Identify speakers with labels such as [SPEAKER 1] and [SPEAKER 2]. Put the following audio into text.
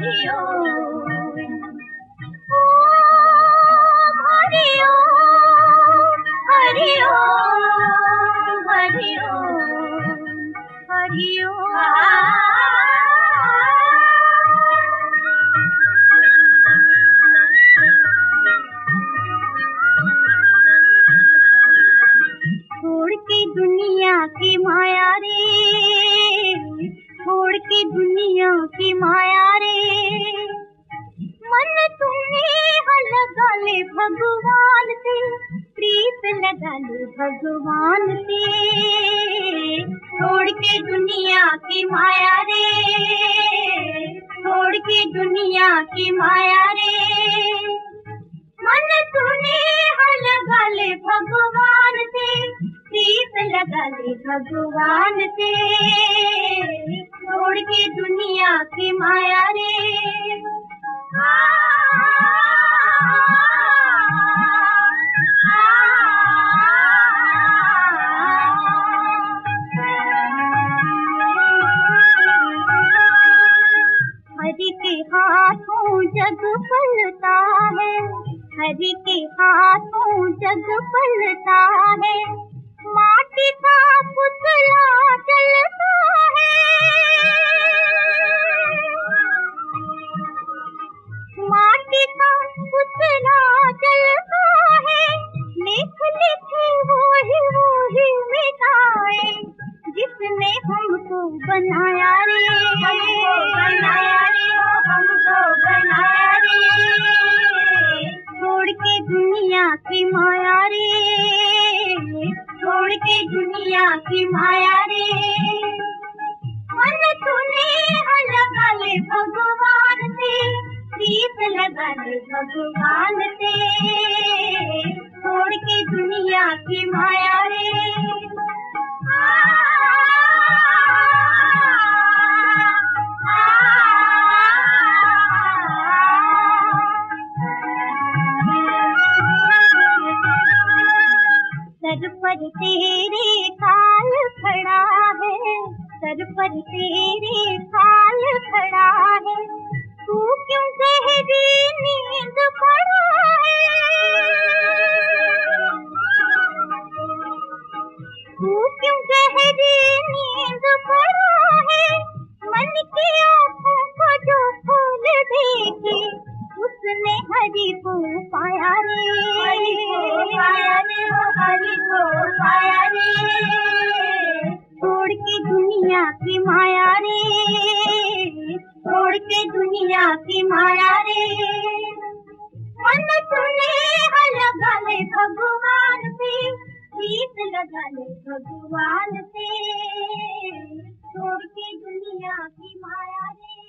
[SPEAKER 1] हरि ओम, ओम हरि ओम, हरि ओम, हरि ओम, हरि ओम। छोड़ के दुनिया की माया रे, छोड़ के दुनिया की माया रे, मन तुम्हें लगा ले भगवान से, प्रीत लगा ले भगवान से। छोड़ के दुनिया की माया रे, छोड़ के दुनिया की माया रे, मन तुम्हें लगा ले भगवान से, प्रीत लगा ले भगवान से। छोड़ के दुनिया की माया रे, हरि के हाथों जग पलता है, हरि के हाथों जग पलता है, माटी का पुतला चलता है, माटी का पुतला चलता है, लिख लिखे वो ही मिटाए, जिसने हमको बनाया रे, हमको बनाया रे, हमको बनाया रे। छोड़ के दुनिया की माया रे, छोड़ के दुनिया की माया रे, मन तूने लगा ले भगवान से, प्रीत लगा ले भगवान से। छोड़ के दुनिया की माया रे, सर पर तेरे काल खड़ा है, सर पर तेरे काल खड़ा है, तू क्यों गहरी नींद पड़ा है, तू क्यों गहरी नींद पड़ा है, मन की आँखों को जो खोल देखे, उसने हरि को पाया रे, हरि को पाया रे, हरि को पाया रे। छोड़ के दुनिया की माया रे, छोड़ के दुनिया की माया रे, मन तूने लगा ले भगवान से, प्रीत लगा ले भगवान से। छोड़ के दुनिया की माया रे।